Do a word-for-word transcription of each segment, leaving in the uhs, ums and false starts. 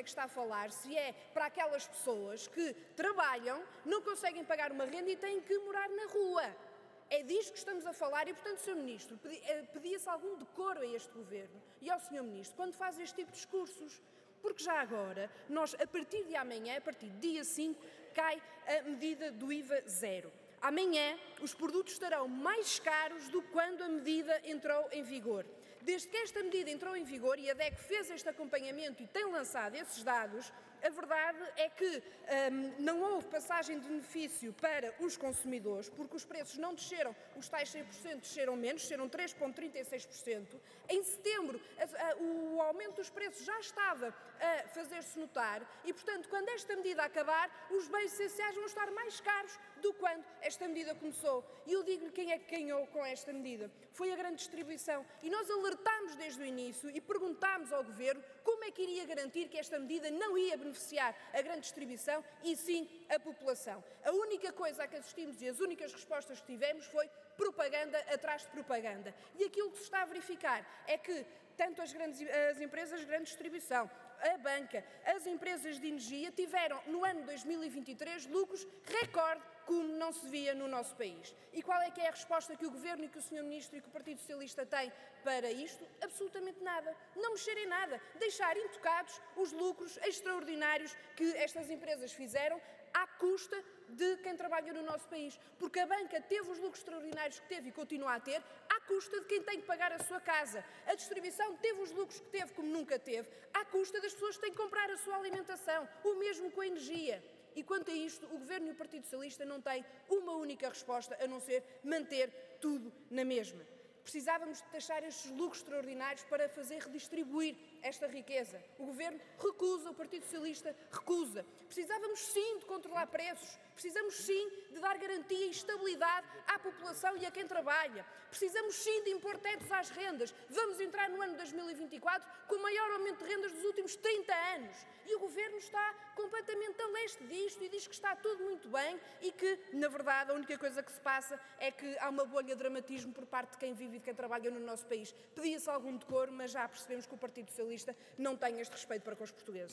que está a falar, se é para aquelas pessoas que trabalham, não conseguem pagar uma renda e têm que morar na rua. É disto que estamos a falar e, portanto, senhor Ministro, pedia-se algum decoro a este Governo e ao senhor Ministro quando faz este tipo de discursos. Porque já agora, nós, a partir de amanhã, a partir do dia cinco, cai a medida do I V A zero. Amanhã, os produtos estarão mais caros do que quando a medida entrou em vigor. Desde que esta medida entrou em vigor e a D E C fez este acompanhamento e tem lançado esses dados, a verdade é que hum, não houve passagem de benefício para os consumidores, porque os preços não desceram, os tais cem por cento desceram menos, desceram três vírgula trinta e seis por cento. Em setembro, a, a, o aumento dos preços já estava a fazer-se notar e, portanto, quando esta medida acabar, os bens essenciais vão estar mais caros do que quando esta medida começou. E eu digo-lhe quem é que ganhou com esta medida. Foi a grande distribuição. E nós alertámos desde o início e perguntámos ao Governo como é que iria garantir que esta medida não ia beneficiar a grande distribuição e sim a população. A única coisa a que assistimos e as únicas respostas que tivemos foi propaganda atrás de propaganda. E aquilo que se está a verificar é que tanto as, grandes, as empresas de grande distribuição, a banca, as empresas de energia tiveram no ano dois mil e vinte e três lucros recorde como não se via no nosso país. E qual é que é a resposta que o Governo e que o senhor Ministro e que o Partido Socialista têm para isto? Absolutamente nada. Não mexer em nada. Deixar intocados os lucros extraordinários que estas empresas fizeram à custa de quem trabalha no nosso país. Porque a banca teve os lucros extraordinários que teve e continua a ter à custa de quem tem que pagar a sua casa. A distribuição teve os lucros que teve como nunca teve à custa das pessoas que têm que comprar a sua alimentação. O mesmo com a energia. E quanto a isto, o Governo e o Partido Socialista não têm uma única resposta a não ser manter tudo na mesma. Precisávamos de taxar estes lucros extraordinários para fazer redistribuir esta riqueza. O Governo recusa, o Partido Socialista recusa. Precisávamos sim de controlar preços, precisamos sim de dar garantia e estabilidade à população e a quem trabalha. Precisamos sim de impor tetos às rendas. Vamos entrar no ano dois mil e vinte e quatro com o maior aumento de rendas dos últimos trinta anos. E o Governo está completamente a leste disto e diz que está tudo muito bem e que, na verdade, a única coisa que se passa é que há uma bolha de dramatismo por parte de quem vive e de quem trabalha no nosso país. Pedia-se algum decoro, mas já percebemos que o Partido Socialista não tem este respeito para com os portugueses.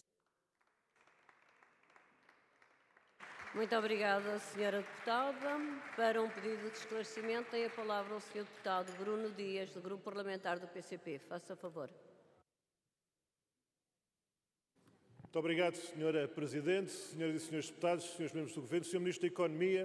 Muito obrigada, senhora deputada. Para um pedido de esclarecimento, tem a palavra o senhor deputado Bruno Dias, do Grupo Parlamentar do P C P. Faça favor. Muito obrigado, senhora Presidente, senhoras e senhores deputados, senhores membros do Governo, senhor Ministro da Economia.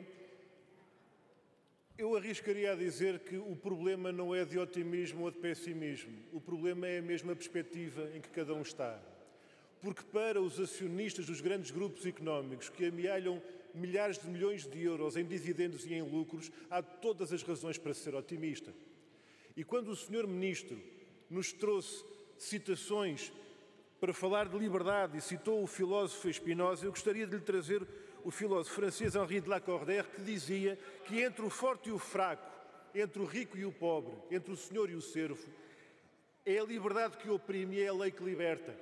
Eu arriscaria a dizer que o problema não é de otimismo ou de pessimismo. O problema é a mesma perspectiva em que cada um está. Porque para os acionistas dos grandes grupos económicos que amealham milhares de milhões de euros em dividendos e em lucros, há todas as razões para ser otimista. E quando o senhor Ministro nos trouxe citações para falar de liberdade e citou o filósofo Spinoza, eu gostaria de lhe trazer o filósofo francês Henri de Lacordaire, que dizia que entre o forte e o fraco, entre o rico e o pobre, entre o senhor e o servo, é a liberdade que oprime e é a lei que liberta.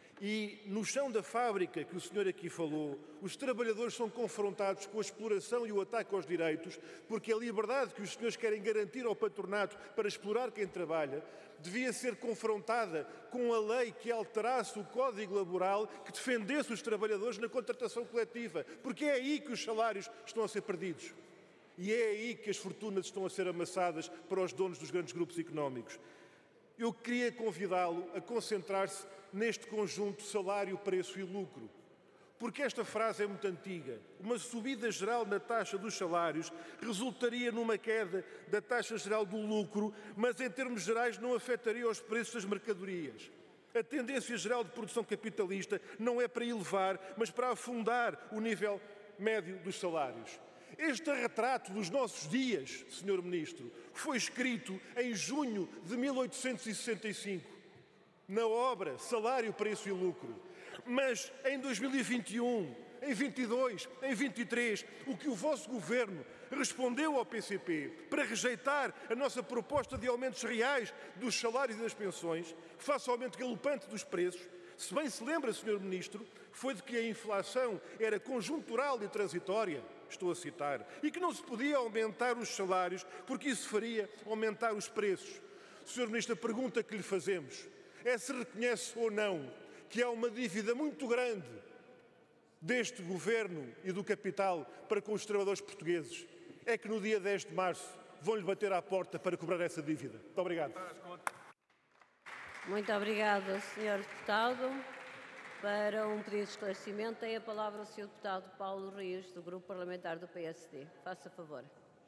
E no chão da fábrica que o senhor aqui falou, os trabalhadores são confrontados com a exploração e o ataque aos direitos, porque a liberdade que os senhores querem garantir ao patronato para explorar quem trabalha devia ser confrontada com a lei que alterasse o Código Laboral, que defendesse os trabalhadores na contratação coletiva, porque é aí que os salários estão a ser perdidos. E é aí que as fortunas estão a ser amassadas para os donos dos grandes grupos económicos. Eu queria convidá-lo a concentrar-se neste conjunto salário, preço e lucro, porque esta frase é muito antiga. Uma subida geral na taxa dos salários resultaria numa queda da taxa geral do lucro, mas em termos gerais não afetaria os preços das mercadorias. A tendência geral de produção capitalista não é para elevar, mas para afundar o nível médio dos salários. Este retrato dos nossos dias, senhor Ministro, foi escrito em junho de mil oitocentos e sessenta e cinco, na obra Salário, Preço e Lucro. Mas em dois mil e vinte e um, em vinte e dois, em vinte e três, o que o vosso Governo respondeu ao P C P para rejeitar a nossa proposta de aumentos reais dos salários e das pensões, face ao aumento galopante dos preços, se bem se lembra, senhor Ministro, foi de que a inflação era conjuntural e transitória, estou a citar, e que não se podia aumentar os salários porque isso faria aumentar os preços. senhor Ministro, a pergunta que lhe fazemos é se reconhece ou não que há uma dívida muito grande deste Governo e do capital para com os trabalhadores portugueses, é que no dia dez de março vão-lhe bater à porta para cobrar essa dívida. Muito obrigado. Muito obrigada, senhor Deputado. Para um pedido de esclarecimento, tem a palavra o senhor Deputado Paulo Rios, do Grupo Parlamentar do P S D. Faça favor.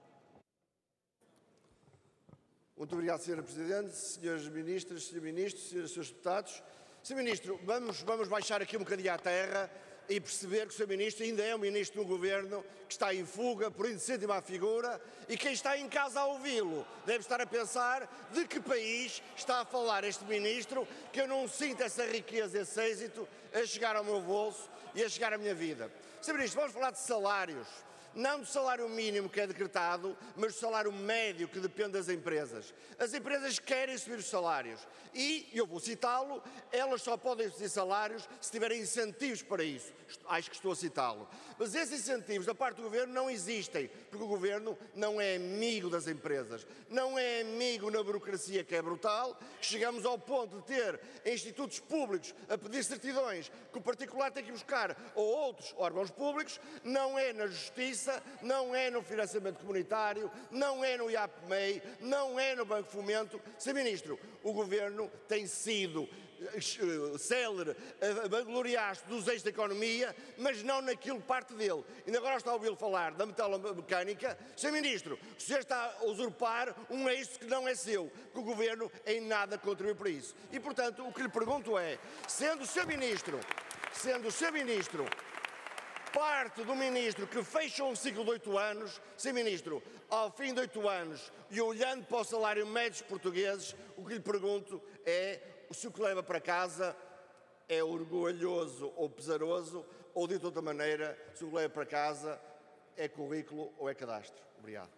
Muito obrigado, senhora Presidente, senhores Ministros, senhor Ministro, senhores, senhores Deputados. senhor Ministro, vamos, vamos baixar aqui um bocadinho à terra e perceber que o senhor Ministro ainda é um Ministro do Governo que está em fuga por indecente má figura e quem está em casa a ouvi-lo deve estar a pensar de que país está a falar este Ministro, que eu não sinto essa riqueza, esse êxito a chegar ao meu bolso e a chegar à minha vida. senhor Ministro, vamos falar de salários. Não do salário mínimo que é decretado, mas do salário médio que depende das empresas. As empresas querem subir os salários e, eu vou citá-lo, elas só podem subir salários se tiverem incentivos para isso. Acho que estou a citá-lo. Mas esses incentivos da parte do Governo não existem, porque o Governo não é amigo das empresas, não é amigo na burocracia que é brutal. Chegamos ao ponto de ter institutos públicos a pedir certidões que o particular tem que buscar ou outros órgãos públicos, não é na justiça, não é no financiamento comunitário, não é no I A P M E I, não é no Banco Fomento. senhor Ministro, o Governo tem sido célere a vangloriar-se dos eixos da economia, mas não naquilo que parte dele. E agora está a ouvi-lo falar da metalomecânica. senhor Ministro, o senhor está a usurpar um eixo que não é seu, que o Governo em nada contribuiu para isso. E, portanto, o que lhe pergunto é, sendo o senhor Ministro, sendo o senhor Ministro parte do Ministro que fecha um ciclo de oito anos, senhor Ministro, ao fim de oito anos e olhando para o salário médio dos portugueses, o que lhe pergunto é se o que leva para casa é orgulhoso ou pesaroso, ou de outra maneira, se o que leva para casa é currículo ou é cadastro. Obrigado.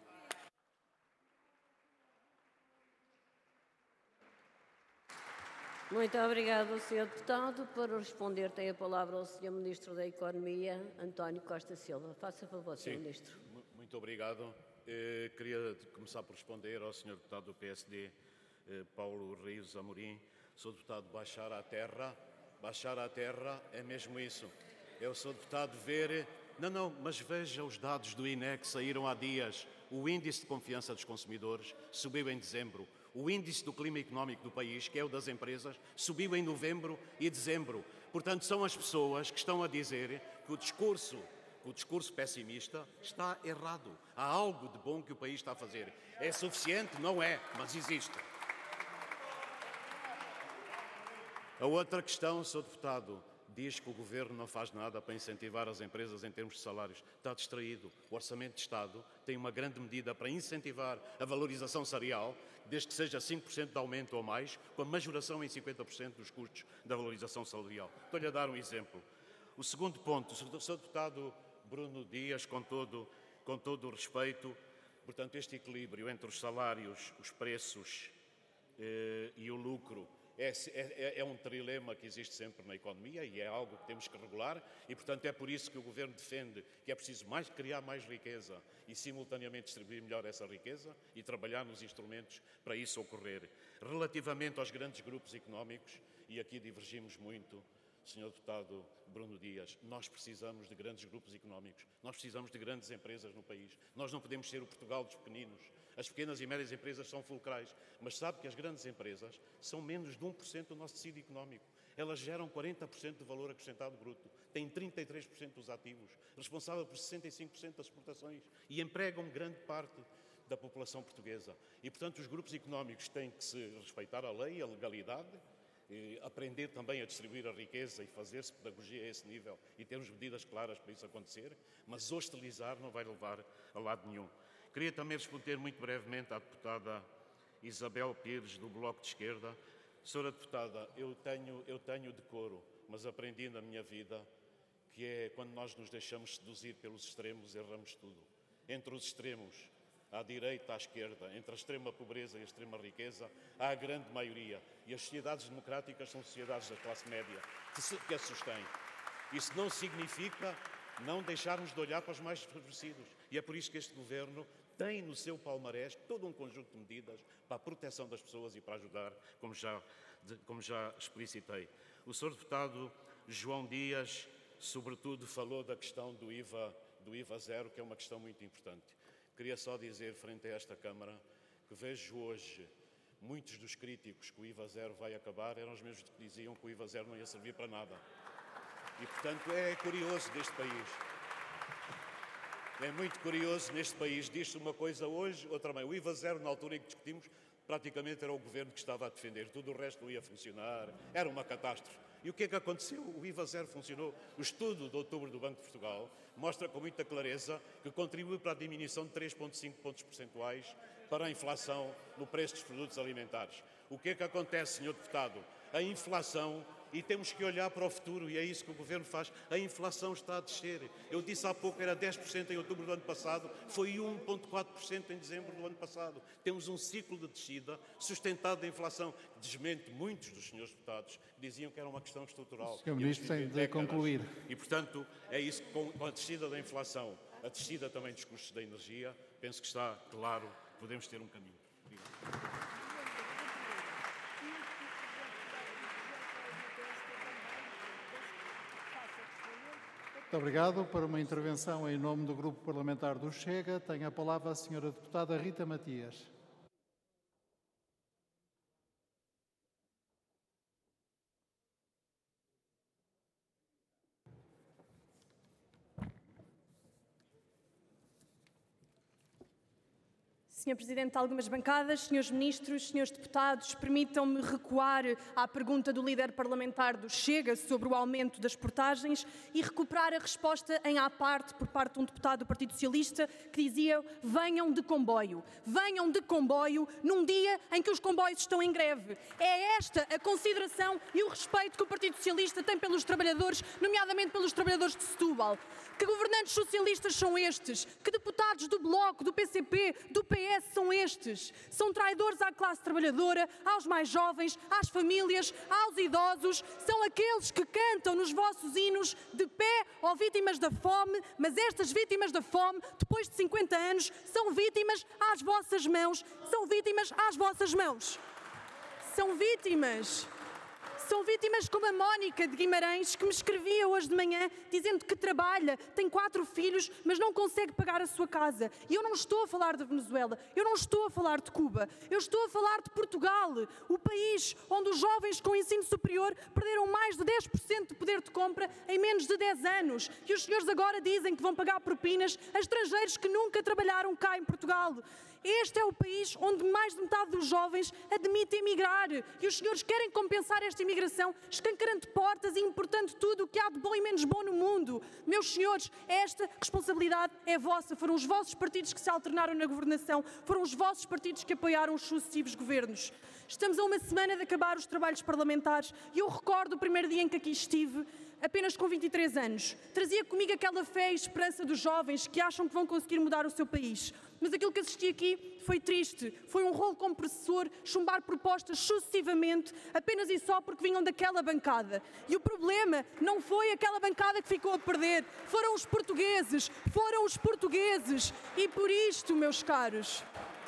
Muito obrigado, senhor Deputado. Para responder, tem a palavra o senhor Ministro da Economia, António Costa Silva. Faça favor, senhor Sim, Ministro. Muito obrigado. Eh, queria começar por responder ao senhor Deputado do P S D, eh, Paulo Rios Amorim. senhor Deputado, baixar à terra, baixar à terra é mesmo isso. É o senhor Deputado ver... Não, não, mas veja os dados do I N E que saíram há dias. O índice de confiança dos consumidores subiu em dezembro. O índice do clima económico do país, que é o das empresas, subiu em novembro e dezembro. Portanto, são as pessoas que estão a dizer que o discurso, o discurso pessimista está errado. Há algo de bom que o país está a fazer. É suficiente? Não é, mas existe. A outra questão, senhor Deputado, diz que o Governo não faz nada para incentivar as empresas em termos de salários. Está distraído. O Orçamento de Estado tem uma grande medida para incentivar a valorização salarial, desde que seja cinco por cento de aumento ou mais, com a majoração em cinquenta por cento dos custos da valorização salarial. Estou-lhe a dar um exemplo. O segundo ponto, o senhor Deputado Bruno Dias, com todo, com todo o respeito, portanto, este equilíbrio entre os salários, os preços eh, e o lucro, É, é, é um trilema que existe sempre na economia e é algo que temos que regular e, portanto, é por isso que o Governo defende que é preciso mais, criar mais riqueza e, simultaneamente, distribuir melhor essa riqueza e trabalhar nos instrumentos para isso ocorrer. Relativamente aos grandes grupos económicos, e aqui divergimos muito, senhor Deputado Bruno Dias, nós precisamos de grandes grupos económicos, nós precisamos de grandes empresas no país. Nós não podemos ser o Portugal dos pequeninos. As pequenas e médias empresas são fulcrais, mas sabe que as grandes empresas são menos de um por cento do nosso tecido económico. Elas geram quarenta por cento do valor acrescentado bruto, têm trinta e três por cento dos ativos, responsável por sessenta e cinco por cento das exportações e empregam grande parte da população portuguesa. E, portanto, os grupos económicos têm que se respeitar a lei, a legalidade, e aprender também a distribuir a riqueza e fazer-se pedagogia a esse nível e termos medidas claras para isso acontecer, mas hostilizar não vai levar a lado nenhum. Queria também responder muito brevemente à deputada Isabel Pires, do Bloco de Esquerda. Senhora deputada, eu tenho, eu tenho decoro, mas aprendi na minha vida que é quando nós nos deixamos seduzir pelos extremos, erramos tudo. Entre os extremos, à direita, à esquerda, entre a extrema pobreza e a extrema riqueza, há a grande maioria. E as sociedades democráticas são sociedades da classe média, que as sustêm. Isso não significa não deixarmos de olhar para os mais desfavorecidos. E é por isso que este Governo tem no seu palmarés todo um conjunto de medidas para a proteção das pessoas e para ajudar, como já, como já explicitei. O senhor deputado João Dias, sobretudo, falou da questão do I V A, do I V A zero, que é uma questão muito importante. Queria só dizer, frente a esta Câmara, que vejo hoje muitos dos críticos que o I V A zero vai acabar eram os mesmos que diziam que o I V A zero não ia servir para nada. E, portanto, é curioso deste país. É muito curioso neste país. Diz-se uma coisa hoje, outra bem. O I V A zero, na altura em que discutimos, praticamente era o governo que estava a defender. Tudo o resto não ia funcionar. Era uma catástrofe. E o que é que aconteceu? O I V A zero funcionou. O estudo de outubro do Banco de Portugal mostra com muita clareza que contribui para a diminuição de três vírgula cinco pontos percentuais para a inflação no preço dos produtos alimentares. O que é que acontece, senhor deputado? A inflação, e temos que olhar para o futuro, e é isso que o Governo faz, a inflação está a descer. Eu disse há pouco, era dez por cento em outubro do ano passado, foi um vírgula quatro por cento em dezembro do ano passado. Temos um ciclo de descida sustentado da inflação, que desmente muitos dos senhores deputados que diziam que era uma questão estrutural. senhor Ministro tem de concluir. E, portanto, é isso, com a descida da inflação, a descida também dos custos da energia, penso que está claro, podemos ter um caminho. Obrigado. Muito obrigado. Para uma intervenção em nome do Grupo Parlamentar do Chega, tem a palavra a senhora deputada Rita Matias. senhor Presidente de algumas bancadas, senhores Ministros, senhores Deputados, permitam-me recuar à pergunta do líder parlamentar do Chega sobre o aumento das portagens e recuperar a resposta em à parte por parte de um deputado do Partido Socialista que dizia: venham de comboio, venham de comboio num dia em que os comboios estão em greve. É esta a consideração e o respeito que o Partido Socialista tem pelos trabalhadores, nomeadamente pelos trabalhadores de Setúbal. Que governantes socialistas são estes? Que deputados do Bloco, do P C P, do P S são estes? São traidores à classe trabalhadora, aos mais jovens, às famílias, aos idosos. São aqueles que cantam nos vossos hinos de pé ou vítimas da fome, mas estas vítimas da fome, depois de cinquenta anos, são vítimas às vossas mãos. São vítimas às vossas mãos. São vítimas. São vítimas como a Mónica de Guimarães, que me escrevia hoje de manhã dizendo que trabalha, tem quatro filhos, mas não consegue pagar a sua casa. E eu não estou a falar da Venezuela, eu não estou a falar de Cuba, eu estou a falar de Portugal, o país onde os jovens com ensino superior perderam mais de dez por cento de poder de compra em menos de dez anos. E os senhores agora dizem que vão pagar propinas a estrangeiros que nunca trabalharam cá em Portugal. Este é o país onde mais de metade dos jovens admite emigrar e os senhores querem compensar esta imigração escancarando portas e importando tudo o que há de bom e menos bom no mundo. Meus senhores, esta responsabilidade é vossa. Foram os vossos partidos que se alternaram na governação, foram os vossos partidos que apoiaram os sucessivos governos. Estamos a uma semana de acabar os trabalhos parlamentares e eu recordo o primeiro dia em que aqui estive, apenas com vinte e três anos. Trazia comigo aquela fé e esperança dos jovens que acham que vão conseguir mudar o seu país. Mas aquilo que assisti aqui foi triste. Foi um rolo compressor, chumbar propostas sucessivamente, apenas e só porque vinham daquela bancada. E o problema não foi aquela bancada que ficou a perder, foram os portugueses, foram os portugueses. E por isto, meus caros,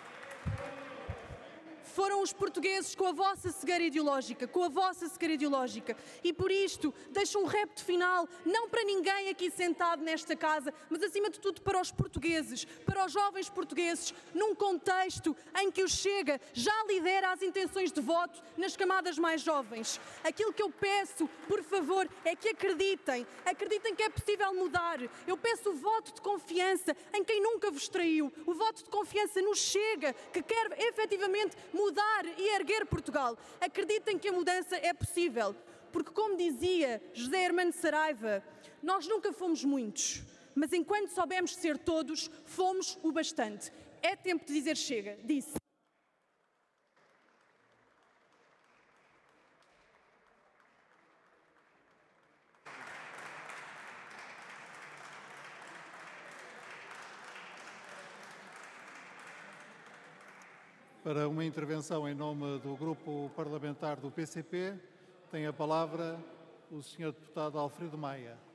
foram os portugueses com a vossa cegueira ideológica, com a vossa cegueira ideológica. E por isto, deixo um repto final, não para ninguém aqui sentado nesta casa, mas acima de tudo para os portugueses, para os jovens portugueses, num contexto em que o Chega já lidera as intenções de voto nas camadas mais jovens. Aquilo que eu peço, por favor, é que acreditem, acreditem que é possível mudar. Eu peço o voto de confiança em quem nunca vos traiu, o voto de confiança no Chega, que quer efetivamente mudar mudar e erguer Portugal. Acreditem que a mudança é possível, porque como dizia José Hermano Saraiva, nós nunca fomos muitos, mas enquanto soubemos ser todos, fomos o bastante. É tempo de dizer chega, disse. Para uma intervenção em nome do Grupo Parlamentar do P C P, tem a palavra o senhor deputado Alfredo Maia.